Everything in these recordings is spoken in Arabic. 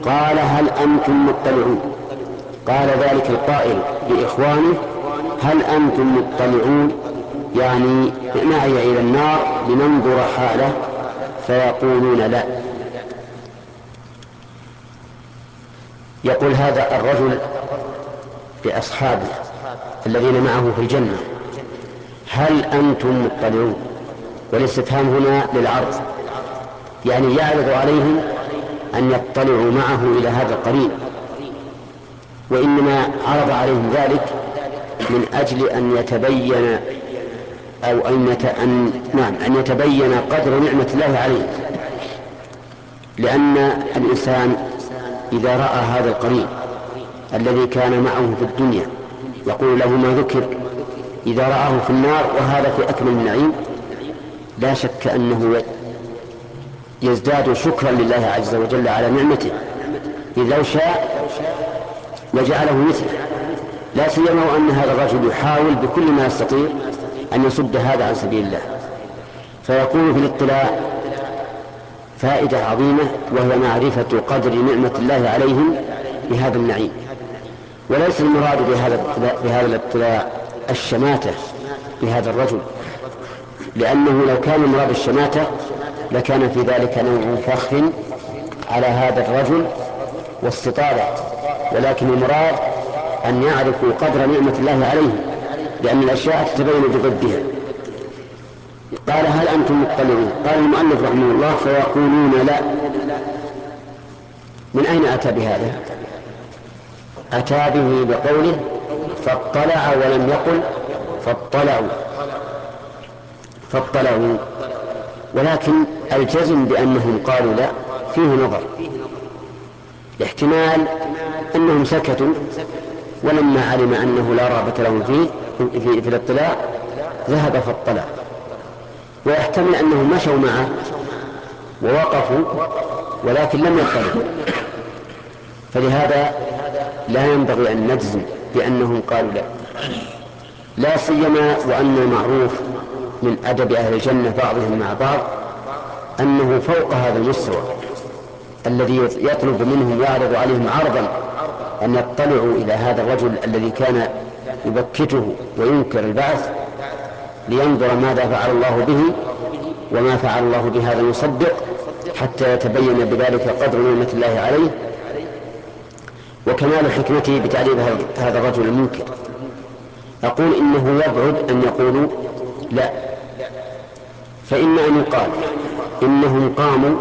قال هل أنتم مطلعون؟ قال ذلك القائل لإخوانه هل أنتم مطلعون، يعني معي إلى النار لننظر حاله، فيقولون لا. يقول هذا الرجل لأصحابه الذين معه في الجنة هل أنتم مطلعون، والاستفهام هنا للعرض، يعني يعرض عليهم أن يطلعوا معه إلى هذا القرين، وإنما عرض عليهم ذلك من أجل أن يتبين أو أن يتبين قدر نعمة الله عليه، لأن الإنسان إذا رأى هذا القرين الذي كان معه في الدنيا يقول له ما ذكر، إذا رآه في النار وهذا في أكمل النعيم، لا شك أنه يزداد شكرا لله عز وجل على نعمته، إذ لو شاء لجعله مثله، لا سيما وأن هذا الرجل يحاول بكل ما يستطيع أن يصد هذا عن سبيل الله. فيكون في الاطلاع فائدة عظيمة، وهي معرفة قدر نعمة الله عليهم بهذا النعيم. وليس المراد بهذا الاطلاع الشماتة بهذا الرجل، لأنه لو كان المراد الشماتة لكان في ذلك نوع فخر على هذا الرجل واستطالة، ولكن المراد أن يعرفوا قدر نعمة الله عليهم، لأن الأشياء تتبين بضدها. قال هل أنتم مطلعون؟ قال المؤلف رحمه الله فيقولون لا. من أين أتى بهذا؟ أتى به بقوله فاطلع ولم يقل فاطلعوا، ولكن الجزم بأنهم قالوا لا فيه نظر، احتمال أنهم سكتوا ولما علم أنه لا رغبة لهم فيه في الاطلاع ذهب فاطلع، ويحتمل أنهم مشوا معه ووقفوا ولكن لم يطلعوا. فلهذا لا ينبغي أن نجزم بأنهم قالوا لا سيما وأن المعروف من أدب أهل الجنة بعضهم مع بعض أنه فوق هذا المستوى الذي يطلب منهم، يعرض عليهم عرضا أن يطلعوا إلى هذا الرجل الذي كان يبكته وينكر البعث لينظر ماذا فعل الله به وما فعل الله بهذا المصدق، حتى يتبين بذلك قدر نعمة الله عليه وكمال حكمته بتعذيب هذا الرجل المنكر. أقول إنه يبعد أن يقولوا لا، فإما أن يقال إنهم قاموا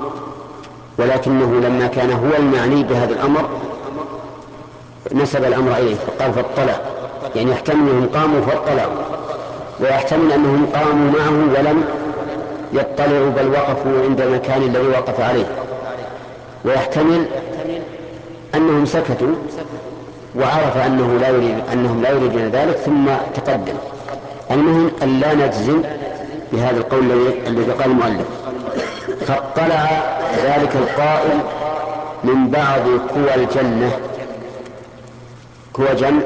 ولكنه لما كان هو المعني بهذا الأمر نسب الأمر إليه فقال فاطلع، يعني يحتمل أنهم قاموا فاطلعوا، ويحتمل أنهم قاموا معه ولم يطلعوا بل وقفوا عند المكان الذي وقف عليه، ويحتمل أنهم سكتوا وعرف أنهم لا يريدون ذلك ثم تقدم. المهم أن لا نجزم بهذا القول الذي قال المؤلف فاطلع ذلك القائل من بعض قوى الجنة. قوى جمع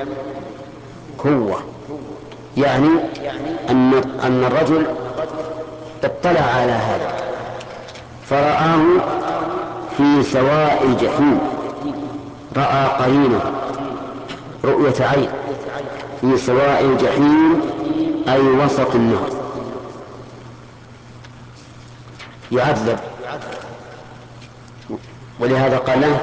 قوة، يعني أن الرجل اطلع على هذا فرآه في سواء الجحيم، رأى قرينه رؤية عين في سواء الجحيم أي وسط النار يعذب، ولهذا قال له